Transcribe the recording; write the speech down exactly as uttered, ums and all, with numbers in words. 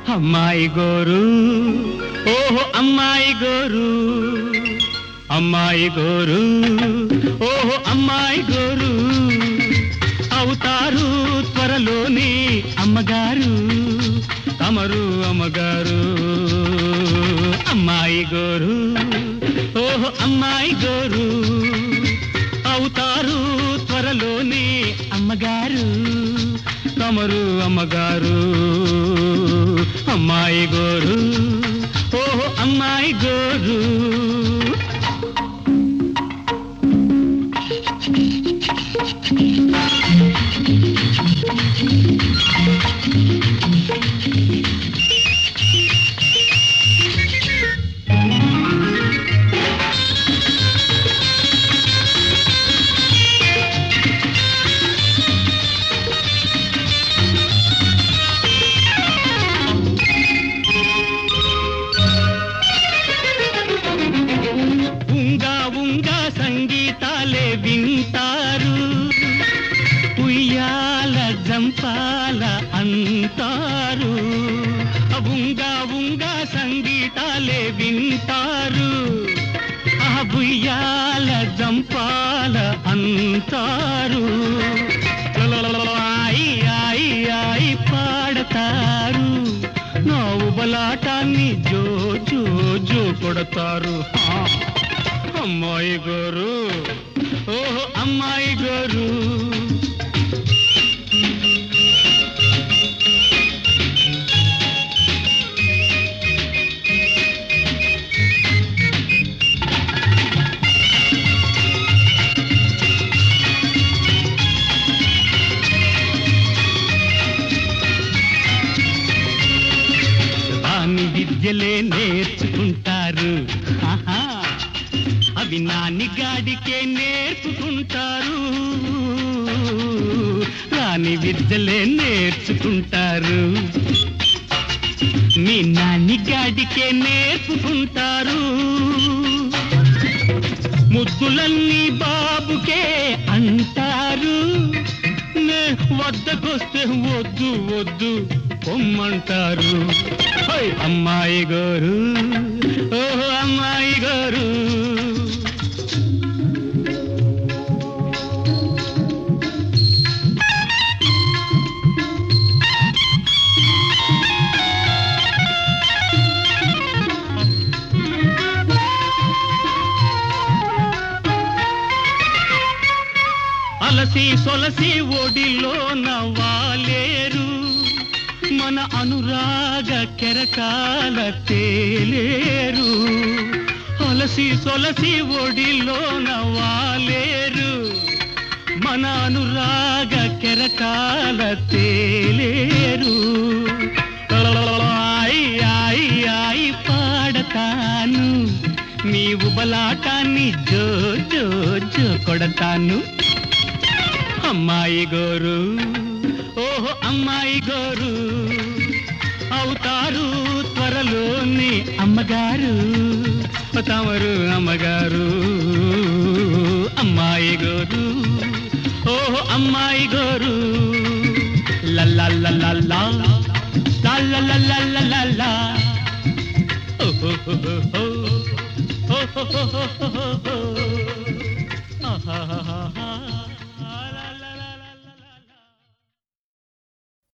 అమ్మాయి గోరు ఓహో అమ్మాయి గోరు అమ్మాయి గోరు ఓహో అమ్మాయి గోరు అవుతారు త్వరలోని అమ్మగారు తమరు అమ్మగారు అమ్మాయి గోరు ఓహో అమ్మాయి గోరు అవుతారు త్వరలోని అమ్మగారు తమరు అమ్మగారు అమ్మాయి గోరు ఓహో అమ్మాయి గోరు సంగీతాలే వింటారు ఉయ్యాల జంపాల అంటారు ఉంగా ఉంగా సంగీతాలే వింటారు ఆ ఉయ్యాల జంపాల అంటారు ఆయి ఆయి ఆయి పాడతారు నవ్వు బలాటాన్ని జో జో జో కొడతారు అమ్మాయి గోరు ఓహో అమ్మాయి గోరు దాని విద్యలే నేర్చుకుంటారు ఆహా అవి నాని గాడికే నేర్చుకుంటారు రాని విద్యలే నేర్చుకుంటారు మీ నాని గాడికే నేర్చుకుంటారు ముద్దులన్నీ బాబుకే అంటారు నే వద్దకొస్తే వద్దు వద్దు పొమ్మంటారు అమ్మాయి గోరు ఓహో అమ్మాయి గోరు అలసి సొలసి ఒడిలో నవ్వాలేరు మన అనురాగ కెరకాల తేలేరు అలసి సొలసి ఒడిలో నవ్వాలేరు మన అనురాగ కెరకాల తేలేరు ఆయి ఆయి ఆయి పాడతాను నీవు బలాటాన్ని జో జో జో కొడతాను అమ్మాయి గోరు ఓహో అమ్మాయి గోరు అవుతారు త్వరలోని అమ్మగారు తమరు అమ్మగారు అమ్మాయి గోరు ఓహో అమ్మాయి గోరు లల్లా లల్లా లల్లా లల్లా లల్లా ఓహో ఓహో ఓహో